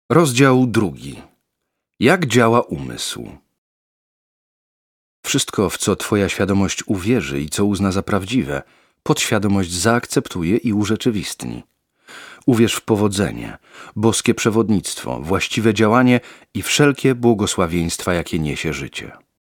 Rozdział 2. Jak działa umysł? Wszystko, w co twoja świadomość uwierzy i co uzna za prawdziwe, podświadomość zaakceptuje i urzeczywistni. Uwierz w powodzenie, boskie przewodnictwo, właściwe działanie i wszelkie błogosławieństwa, jakie niesie życie.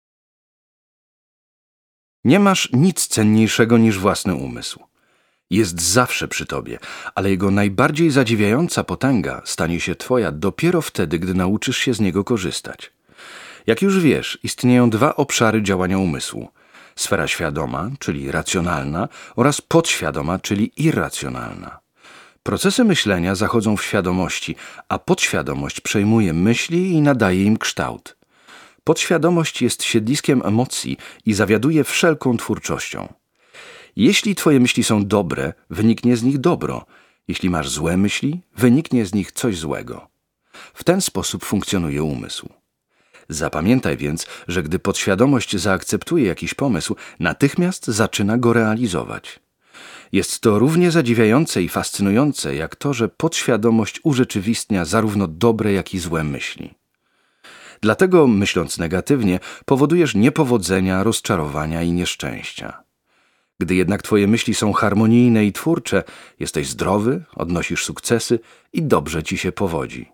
Nie masz nic cenniejszego niż własny umysł. Jest zawsze przy tobie, ale jego najbardziej zadziwiająca potęga stanie się twoja dopiero wtedy, gdy nauczysz się z niego korzystać. Jak już wiesz, istnieją dwa obszary działania umysłu. Sfera świadoma, czyli racjonalna, oraz podświadoma, czyli irracjonalna. Procesy myślenia zachodzą w świadomości, a podświadomość przejmuje myśli i nadaje im kształt. Podświadomość jest siedliskiem emocji i zawiaduje wszelką twórczością. Jeśli twoje myśli są dobre, wyniknie z nich dobro. Jeśli masz złe myśli, wyniknie z nich coś złego. W ten sposób funkcjonuje umysł. Zapamiętaj więc, że gdy podświadomość zaakceptuje jakiś pomysł, natychmiast zaczyna go realizować. Jest to równie zadziwiające i fascynujące, jak to, że podświadomość urzeczywistnia zarówno dobre, jak i złe myśli. Dlatego, myśląc negatywnie, powodujesz niepowodzenia, rozczarowania i nieszczęścia. Gdy jednak twoje myśli są harmonijne i twórcze, jesteś zdrowy, odnosisz sukcesy i dobrze ci się powodzi.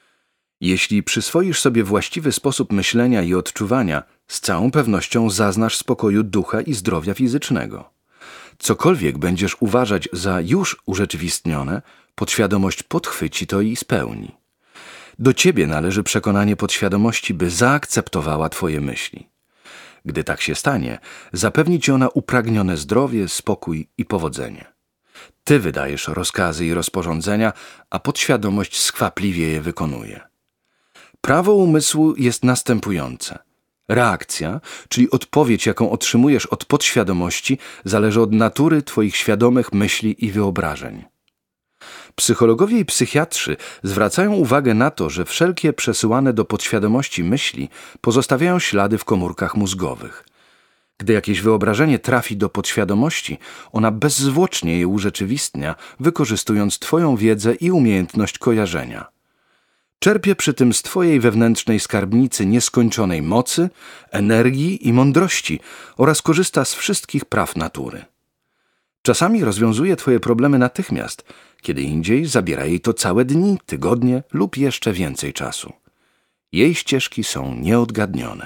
Jeśli przyswoisz sobie właściwy sposób myślenia i odczuwania, z całą pewnością zaznasz spokoju ducha i zdrowia fizycznego. Cokolwiek będziesz uważać za już urzeczywistnione, podświadomość podchwyci to i spełni. Do ciebie należy przekonanie podświadomości, by zaakceptowała twoje myśli. Gdy tak się stanie, zapewni ci ona upragnione zdrowie, spokój i powodzenie. Ty wydajesz rozkazy i rozporządzenia, a podświadomość skwapliwie je wykonuje. Prawo umysłu jest następujące. Reakcja, czyli odpowiedź, jaką otrzymujesz od podświadomości, zależy od natury twoich świadomych myśli i wyobrażeń. Psychologowie i psychiatrzy zwracają uwagę na to, że wszelkie przesyłane do podświadomości myśli pozostawiają ślady w komórkach mózgowych. Gdy jakieś wyobrażenie trafi do podświadomości, ona bezzwłocznie je urzeczywistnia, wykorzystując twoją wiedzę i umiejętność kojarzenia. Czerpie przy tym z twojej wewnętrznej skarbnicy nieskończonej mocy, energii i mądrości oraz korzysta z wszystkich praw natury. Czasami rozwiązuje twoje problemy natychmiast, kiedy indziej zabiera jej to całe dni, tygodnie lub jeszcze więcej czasu. Jej ścieżki są nieodgadnione.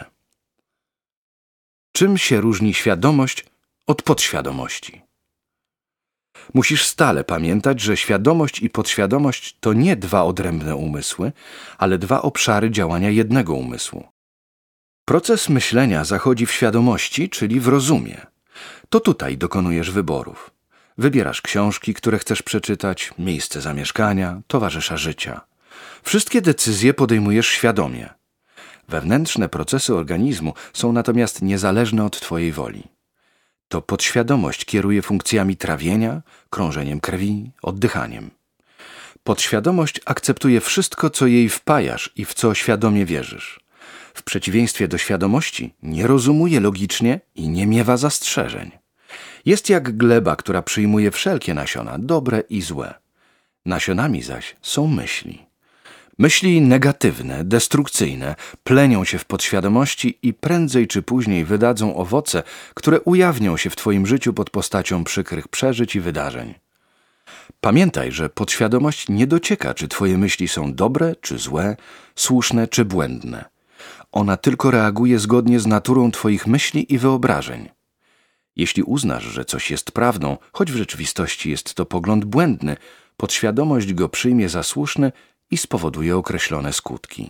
Czym się różni świadomość od podświadomości? Musisz stale pamiętać, że świadomość i podświadomość to nie dwa odrębne umysły, ale dwa obszary działania jednego umysłu. Proces myślenia zachodzi w świadomości, czyli w rozumie. To tutaj dokonujesz wyborów. Wybierasz książki, które chcesz przeczytać, miejsce zamieszkania, towarzysza życia. Wszystkie decyzje podejmujesz świadomie. Wewnętrzne procesy organizmu są natomiast niezależne od twojej woli. To podświadomość kieruje funkcjami trawienia, krążeniem krwi, oddychaniem. Podświadomość akceptuje wszystko, co jej wpajasz i w co świadomie wierzysz. W przeciwieństwie do świadomości nie rozumuje logicznie i nie miewa zastrzeżeń. Jest jak gleba, która przyjmuje wszelkie nasiona, dobre i złe. Nasionami zaś są myśli. Myśli negatywne, destrukcyjne plenią się w podświadomości i prędzej czy później wydadzą owoce, które ujawnią się w twoim życiu pod postacią przykrych przeżyć i wydarzeń. Pamiętaj, że podświadomość nie docieka, czy twoje myśli są dobre czy złe, słuszne czy błędne. Ona tylko reaguje zgodnie z naturą twoich myśli i wyobrażeń. Jeśli uznasz, że coś jest prawdą, choć w rzeczywistości jest to pogląd błędny, podświadomość go przyjmie za słuszny i spowoduje określone skutki.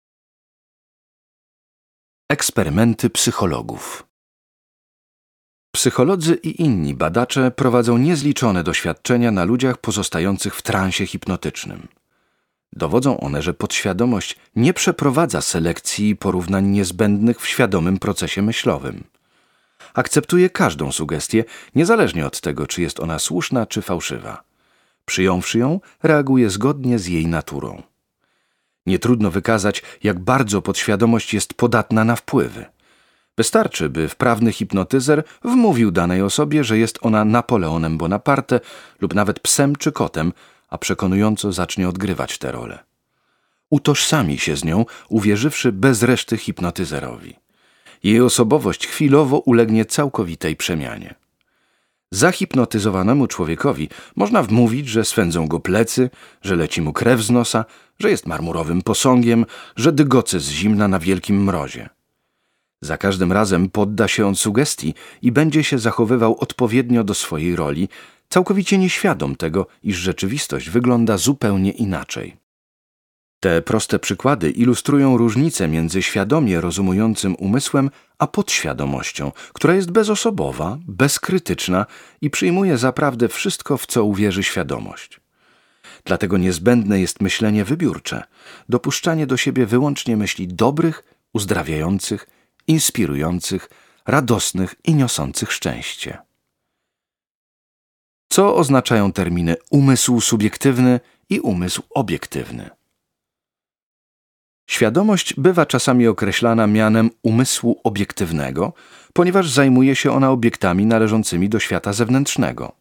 Eksperymenty psychologów. Psycholodzy i inni badacze prowadzą niezliczone doświadczenia na ludziach pozostających w transie hipnotycznym. Dowodzą one, że podświadomość nie przeprowadza selekcji i porównań niezbędnych w świadomym procesie myślowym. Akceptuje każdą sugestię, niezależnie od tego, czy jest ona słuszna czy fałszywa. Przyjąwszy ją, reaguje zgodnie z jej naturą. Nie trudno wykazać, jak bardzo podświadomość jest podatna na wpływy. Wystarczy, by wprawny hipnotyzer wmówił danej osobie, że jest ona Napoleonem Bonaparte lub nawet psem czy kotem, a przekonująco zacznie odgrywać tę rolę. Utożsami się z nią, uwierzywszy bez reszty hipnotyzerowi. Jej osobowość chwilowo ulegnie całkowitej przemianie. Zahipnotyzowanemu człowiekowi można wmówić, że swędzą go plecy, że leci mu krew z nosa, że jest marmurowym posągiem, że dygoce z zimna na wielkim mrozie. Za każdym razem podda się on sugestii i będzie się zachowywał odpowiednio do swojej roli, całkowicie nieświadom tego, iż rzeczywistość wygląda zupełnie inaczej. Te proste przykłady ilustrują różnicę między świadomie rozumującym umysłem a podświadomością, która jest bezosobowa, bezkrytyczna i przyjmuje za prawdę wszystko, w co uwierzy świadomość. Dlatego niezbędne jest myślenie wybiórcze, dopuszczanie do siebie wyłącznie myśli dobrych, uzdrawiających, inspirujących, radosnych i niosących szczęście. Co oznaczają terminy umysł subiektywny i umysł obiektywny? Świadomość bywa czasami określana mianem umysłu obiektywnego, ponieważ zajmuje się ona obiektami należącymi do świata zewnętrznego.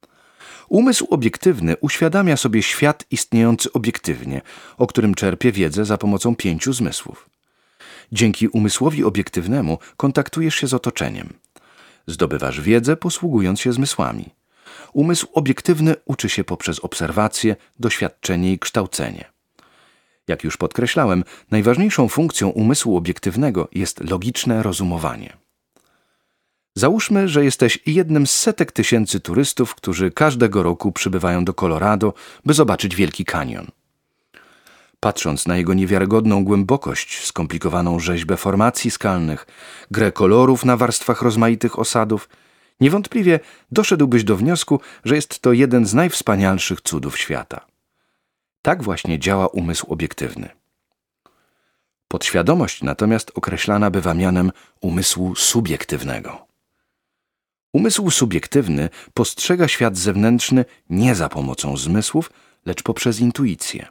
Umysł obiektywny uświadamia sobie świat istniejący obiektywnie, o którym czerpie wiedzę za pomocą 5 zmysłów. Dzięki umysłowi obiektywnemu kontaktujesz się z otoczeniem. Zdobywasz wiedzę, posługując się zmysłami. Umysł obiektywny uczy się poprzez obserwacje, doświadczenie i kształcenie. Jak już podkreślałem, najważniejszą funkcją umysłu obiektywnego jest logiczne rozumowanie. Załóżmy, że jesteś jednym z setek tysięcy turystów, którzy każdego roku przybywają do Colorado, by zobaczyć Wielki Kanion. Patrząc na jego niewiarygodną głębokość, skomplikowaną rzeźbę formacji skalnych, grę kolorów na warstwach rozmaitych osadów, niewątpliwie doszedłbyś do wniosku, że jest to jeden z najwspanialszych cudów świata. Tak właśnie działa umysł obiektywny. Podświadomość natomiast określana bywa mianem umysłu subiektywnego. Umysł subiektywny postrzega świat zewnętrzny nie za pomocą zmysłów, lecz poprzez intuicję.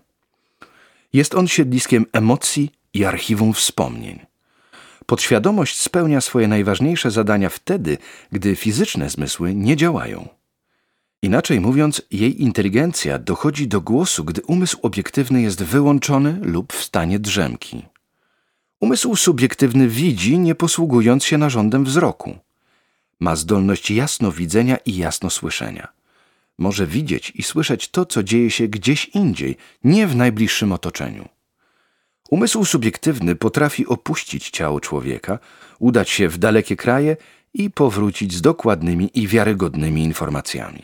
Jest on siedliskiem emocji i archiwum wspomnień. Podświadomość spełnia swoje najważniejsze zadania wtedy, gdy fizyczne zmysły nie działają. Inaczej mówiąc, jej inteligencja dochodzi do głosu, gdy umysł obiektywny jest wyłączony lub w stanie drzemki. Umysł subiektywny widzi, nie posługując się narządem wzroku. Ma zdolność jasnowidzenia i jasnosłyszenia. Może widzieć i słyszeć to, co dzieje się gdzieś indziej, nie w najbliższym otoczeniu. Umysł subiektywny potrafi opuścić ciało człowieka, udać się w dalekie kraje i powrócić z dokładnymi i wiarygodnymi informacjami.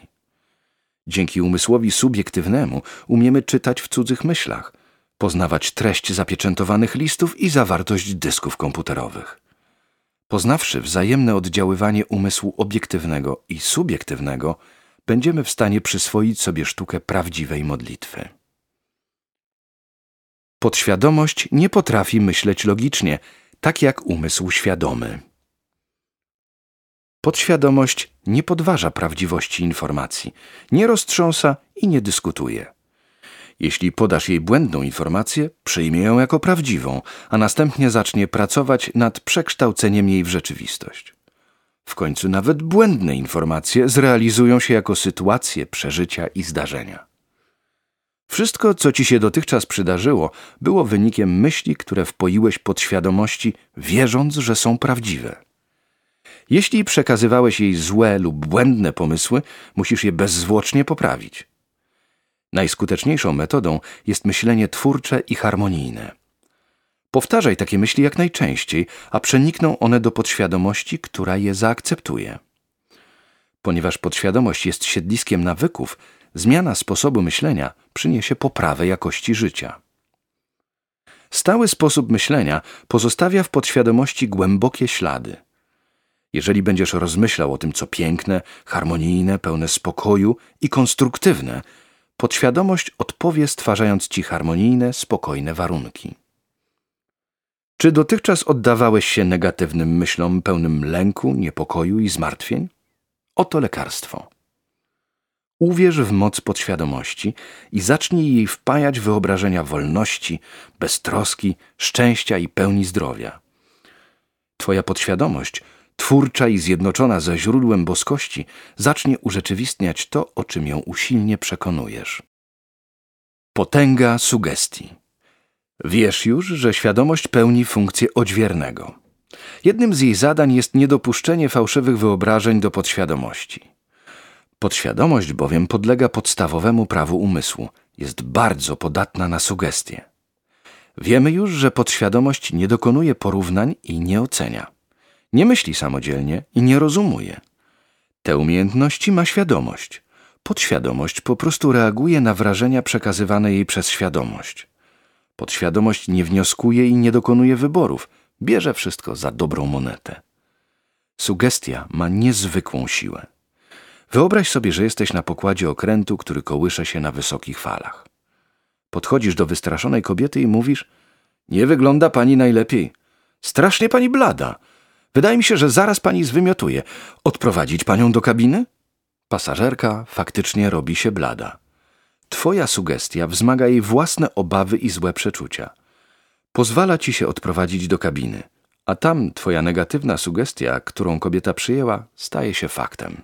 Dzięki umysłowi subiektywnemu umiemy czytać w cudzych myślach, poznawać treść zapieczętowanych listów i zawartość dysków komputerowych. Poznawszy wzajemne oddziaływanie umysłu obiektywnego i subiektywnego, będziemy w stanie przyswoić sobie sztukę prawdziwej modlitwy. Podświadomość nie potrafi myśleć logicznie, tak jak umysł świadomy. Podświadomość nie podważa prawdziwości informacji, nie roztrząsa i nie dyskutuje. Jeśli podasz jej błędną informację, przyjmie ją jako prawdziwą, a następnie zacznie pracować nad przekształceniem jej w rzeczywistość. W końcu nawet błędne informacje zrealizują się jako sytuacje, przeżycia i zdarzenia. Wszystko, co ci się dotychczas przydarzyło, było wynikiem myśli, które wpoiłeś podświadomości, wierząc, że są prawdziwe. Jeśli przekazywałeś jej złe lub błędne pomysły, musisz je bezzwłocznie poprawić. Najskuteczniejszą metodą jest myślenie twórcze i harmonijne. Powtarzaj takie myśli jak najczęściej, a przenikną one do podświadomości, która je zaakceptuje. Ponieważ podświadomość jest siedliskiem nawyków, zmiana sposobu myślenia przyniesie poprawę jakości życia. Stały sposób myślenia pozostawia w podświadomości głębokie ślady. Jeżeli będziesz rozmyślał o tym, co piękne, harmonijne, pełne spokoju i konstruktywne, podświadomość odpowie, stwarzając ci harmonijne, spokojne warunki. Czy dotychczas oddawałeś się negatywnym myślom pełnym lęku, niepokoju i zmartwień? Oto lekarstwo. Uwierz w moc podświadomości i zacznij jej wpajać wyobrażenia wolności, beztroski, szczęścia i pełni zdrowia. Twoja podświadomość, twórcza i zjednoczona ze źródłem boskości, zacznie urzeczywistniać to, o czym ją usilnie przekonujesz. Potęga sugestii. Wiesz już, że świadomość pełni funkcję odźwiernego. Jednym z jej zadań jest niedopuszczenie fałszywych wyobrażeń do podświadomości. Podświadomość bowiem podlega podstawowemu prawu umysłu. Jest bardzo podatna na sugestie. Wiemy już, że podświadomość nie dokonuje porównań i nie ocenia. Nie myśli samodzielnie i nie rozumuje. Te umiejętności ma świadomość. Podświadomość po prostu reaguje na wrażenia przekazywane jej przez świadomość. Podświadomość nie wnioskuje i nie dokonuje wyborów. Bierze wszystko za dobrą monetę. Sugestia ma niezwykłą siłę. Wyobraź sobie, że jesteś na pokładzie okrętu, który kołysze się na wysokich falach. Podchodzisz do wystraszonej kobiety i mówisz: nie wygląda pani najlepiej. Strasznie pani blada. Wydaje mi się, że zaraz pani zwymiotuje. Odprowadzić panią do kabiny? Pasażerka faktycznie robi się blada. Twoja sugestia wzmaga jej własne obawy i złe przeczucia. Pozwala ci się odprowadzić do kabiny, a tam twoja negatywna sugestia, którą kobieta przyjęła, staje się faktem.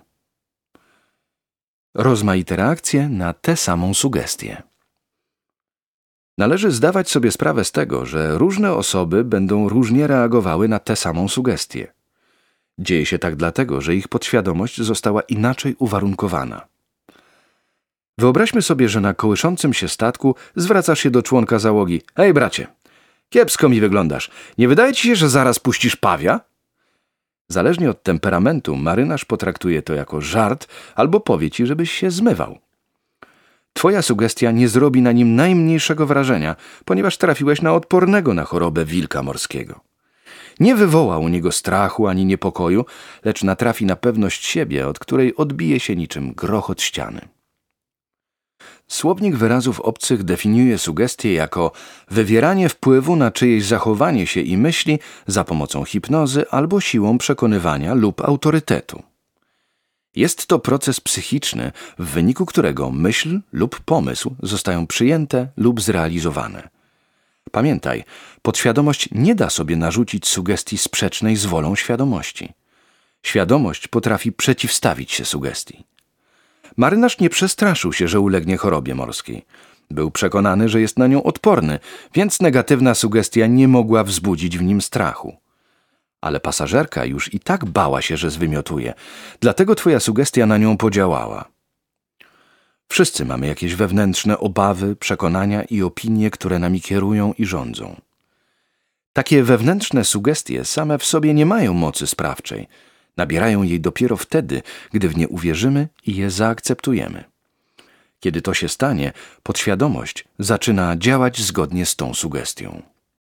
Rozmaite reakcje na tę samą sugestię. Należy zdawać sobie sprawę z tego, że różne osoby będą różnie reagowały na tę samą sugestię. Dzieje się tak dlatego, że ich podświadomość została inaczej uwarunkowana. Wyobraźmy sobie, że na kołyszącym się statku zwracasz się do członka załogi. Hej, bracie, kiepsko mi wyglądasz. Nie wydaje ci się, że zaraz puścisz pawia? Zależnie od temperamentu, marynarz potraktuje to jako żart albo powie ci, żebyś się zmywał. Twoja sugestia nie zrobi na nim najmniejszego wrażenia, ponieważ trafiłeś na odpornego na chorobę wilka morskiego. Nie wywoła u niego strachu ani niepokoju, lecz natrafi na pewność siebie, od której odbije się niczym grochot ściany. Słownik wyrazów obcych definiuje sugestię jako wywieranie wpływu na czyjeś zachowanie się i myśli za pomocą hipnozy albo siłą przekonywania lub autorytetu. Jest to proces psychiczny, w wyniku którego myśl lub pomysł zostają przyjęte lub zrealizowane. Pamiętaj, podświadomość nie da sobie narzucić sugestii sprzecznej z wolą świadomości. Świadomość potrafi przeciwstawić się sugestii. Marynarz nie przestraszył się, że ulegnie chorobie morskiej. Był przekonany, że jest na nią odporny, więc negatywna sugestia nie mogła wzbudzić w nim strachu. Ale pasażerka już i tak bała się, że zwymiotuje, dlatego twoja sugestia na nią podziałała. Wszyscy mamy jakieś wewnętrzne obawy, przekonania i opinie, które nami kierują i rządzą. Takie wewnętrzne sugestie same w sobie nie mają mocy sprawczej. Nabierają jej dopiero wtedy, gdy w nie uwierzymy i je zaakceptujemy. Kiedy to się stanie, podświadomość zaczyna działać zgodnie z tą sugestią.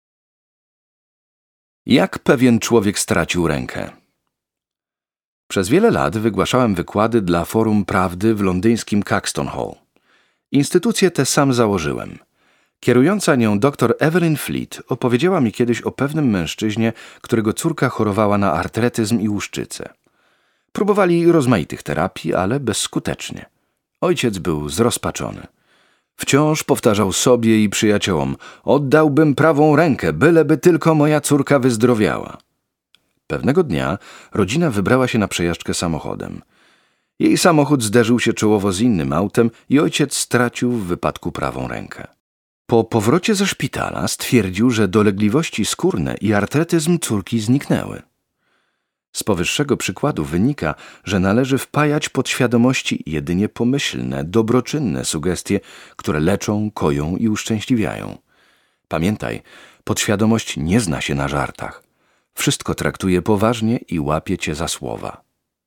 Jak pewien człowiek stracił rękę? Przez wiele lat wygłaszałem wykłady dla Forum Prawdy w londyńskim Caxton Hall. Instytucję tę sam założyłem. Kierująca nią dr Evelyn Fleet opowiedziała mi kiedyś o pewnym mężczyźnie, którego córka chorowała na artretyzm i łuszczycę. Próbowali rozmaitych terapii, ale bezskutecznie. Ojciec był zrozpaczony. Wciąż powtarzał sobie i przyjaciołom: oddałbym prawą rękę, byleby tylko moja córka wyzdrowiała. Pewnego dnia rodzina wybrała się na przejażdżkę samochodem. Jej samochód zderzył się czołowo z innym autem i ojciec stracił w wypadku prawą rękę. Po powrocie ze szpitala stwierdził, że dolegliwości skórne i artretyzm córki zniknęły. Z powyższego przykładu wynika, że należy wpajać podświadomości jedynie pomyślne, dobroczynne sugestie, które leczą, koją i uszczęśliwiają. Pamiętaj, podświadomość nie zna się na żartach. Wszystko traktuje poważnie i łapie cię za słowa.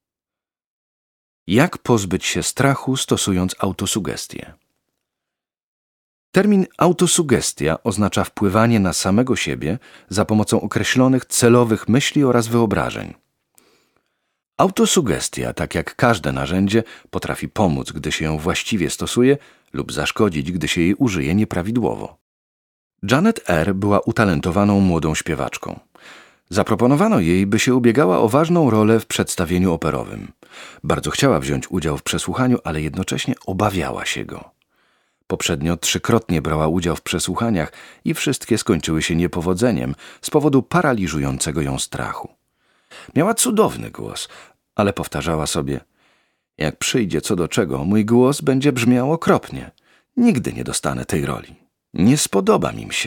Jak pozbyć się strachu, stosując autosugestię? Termin autosugestia oznacza wpływanie na samego siebie za pomocą określonych celowych myśli oraz wyobrażeń. Autosugestia, tak jak każde narzędzie, potrafi pomóc, gdy się ją właściwie stosuje, lub zaszkodzić, gdy się jej użyje nieprawidłowo. Janet R. była utalentowaną młodą śpiewaczką. Zaproponowano jej, by się ubiegała o ważną rolę w przedstawieniu operowym. Bardzo chciała wziąć udział w przesłuchaniu, ale jednocześnie obawiała się go. Poprzednio 3-krotnie brała udział w przesłuchaniach i wszystkie skończyły się niepowodzeniem z powodu paraliżującego ją strachu. Miała cudowny głos, ale powtarzała sobie: jak przyjdzie co do czego, mój głos będzie brzmiał okropnie. Nigdy nie dostanę tej roli. Nie spodoba mi się.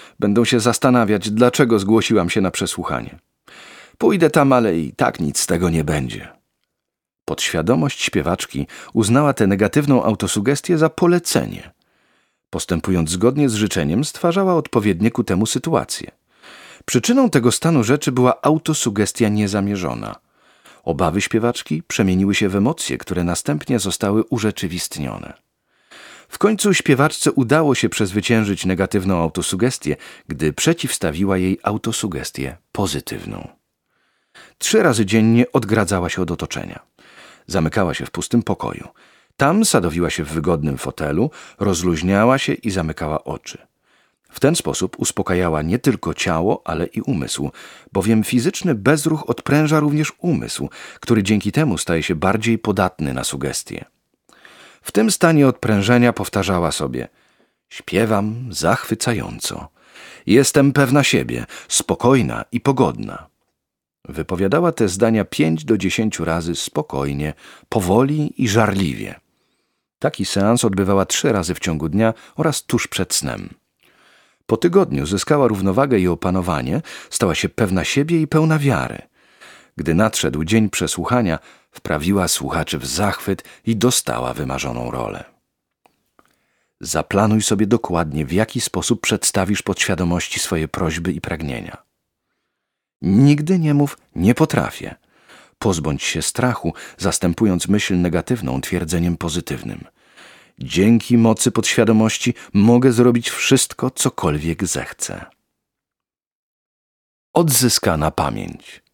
Będą się zastanawiać, dlaczego zgłosiłam się na przesłuchanie. Pójdę tam, ale i tak nic z tego nie będzie. Podświadomość śpiewaczki uznała tę negatywną autosugestię za polecenie. Postępując zgodnie z życzeniem, stwarzała odpowiednie ku temu sytuacje. Przyczyną tego stanu rzeczy była autosugestia niezamierzona. Obawy śpiewaczki przemieniły się w emocje, które następnie zostały urzeczywistnione. W końcu śpiewaczce udało się przezwyciężyć negatywną autosugestię, gdy przeciwstawiła jej autosugestię pozytywną. 3 razy dziennie odgradzała się od otoczenia. Zamykała się w pustym pokoju. Tam sadowiła się w wygodnym fotelu, rozluźniała się i zamykała oczy. W ten sposób uspokajała nie tylko ciało, ale i umysł, bowiem fizyczny bezruch odpręża również umysł, który dzięki temu staje się bardziej podatny na sugestie. W tym stanie odprężenia powtarzała sobie: śpiewam zachwycająco. Jestem pewna siebie, spokojna i pogodna. Wypowiadała te zdania 5 do 10 razy spokojnie, powoli i żarliwie. Taki seans odbywała 3 razy w ciągu dnia oraz tuż przed snem. Po tygodniu zyskała równowagę i opanowanie, stała się pewna siebie i pełna wiary. Gdy nadszedł dzień przesłuchania, wprawiła słuchaczy w zachwyt i dostała wymarzoną rolę. Zaplanuj sobie dokładnie, w jaki sposób przedstawisz podświadomości swoje prośby i pragnienia. Nigdy nie mów „nie potrafię”. Pozbądź się strachu, zastępując myśl negatywną twierdzeniem pozytywnym. Dzięki mocy podświadomości mogę zrobić wszystko, cokolwiek zechcę. Odzyskana pamięć.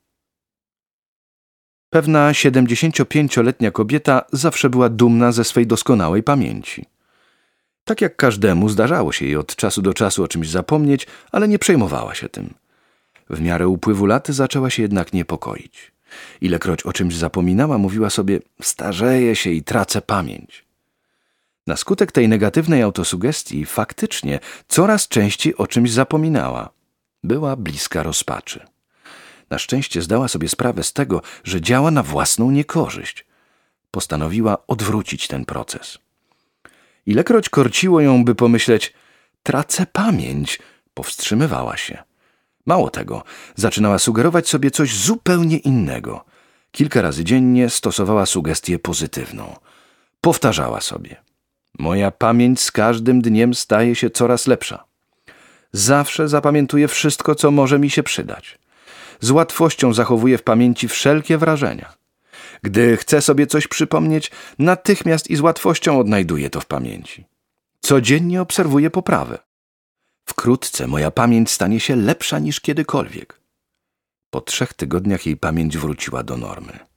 Pewna 75-letnia kobieta zawsze była dumna ze swej doskonałej pamięci. Tak jak każdemu, zdarzało się jej od czasu do czasu o czymś zapomnieć, ale nie przejmowała się tym. W miarę upływu lat zaczęła się jednak niepokoić. Ilekroć o czymś zapominała, mówiła sobie: starzeję się i tracę pamięć. Na skutek tej negatywnej autosugestii faktycznie coraz częściej o czymś zapominała. Była bliska rozpaczy. Na szczęście zdała sobie sprawę z tego, że działa na własną niekorzyść. Postanowiła odwrócić ten proces. Ilekroć korciło ją, by pomyśleć: tracę pamięć, powstrzymywała się. Mało tego, zaczynała sugerować sobie coś zupełnie innego. Kilka razy dziennie stosowała sugestię pozytywną. Powtarzała sobie: moja pamięć z każdym dniem staje się coraz lepsza. Zawsze zapamiętuję wszystko, co może mi się przydać. Z łatwością zachowuję w pamięci wszelkie wrażenia. Gdy chcę sobie coś przypomnieć, natychmiast i z łatwością odnajduję to w pamięci. Codziennie obserwuję poprawę. Wkrótce moja pamięć stanie się lepsza niż kiedykolwiek. Po 3 tygodniach jej pamięć wróciła do normy.